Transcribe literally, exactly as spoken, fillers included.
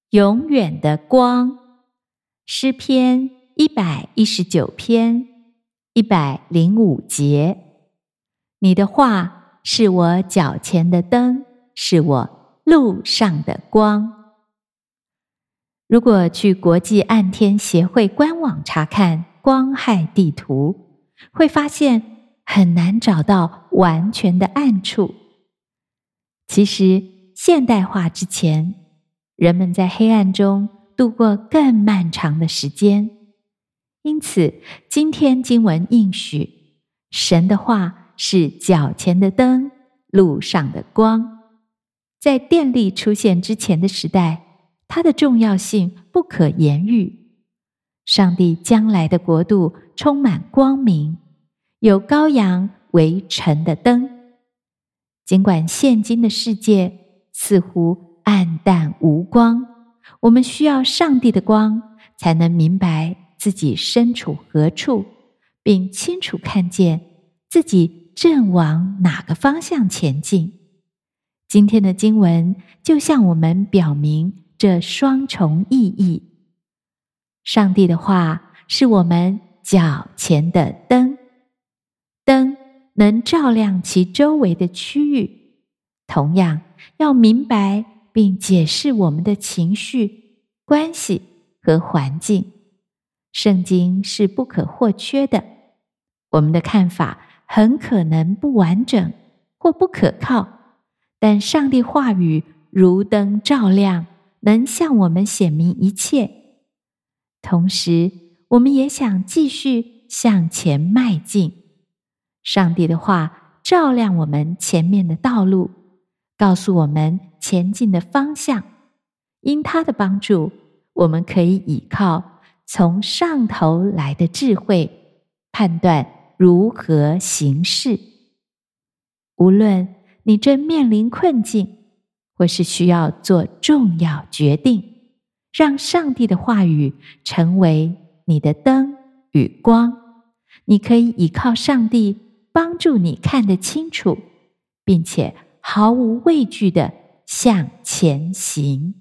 永远的光。诗篇一百一十九篇一百零五节。你的话是我脚前的灯，是我路上的光。如果去国际暗天协会官网查看光害地图，会发现很难找到完全的暗处。其实现代化之前，人们在黑暗中度过更漫长的时间，因此今天经文应许，神的话是脚前的灯，路上的光。在电力出现之前的时代，它的重要性不可言喻。上帝将来的国度充满光明，有羔羊为晨的灯。尽管现今的世界似乎暗淡无光，我们需要上帝的光，才能明白自己身处何处，并清楚看见自己正往哪个方向前进。今天的经文就向我们表明这双重意义。上帝的话是我们脚前的灯，灯能照亮其周围的区域，同样要明白并解释我们的情绪、关系和环境。圣经是不可或缺的，我们的看法很可能不完整或不可靠，但上帝话语如灯照亮，能向我们显明一切。同时，我们也想继续向前迈进。上帝的话照亮我们前面的道路，告诉我们前进的方向。因他的帮助，我们可以倚靠从上头来的智慧，判断如何行事。无论你正面临困境，或是需要做重要决定，让上帝的话语成为你的灯与光。你可以倚靠上帝帮助你看得清楚，并且毫无畏惧地向前行。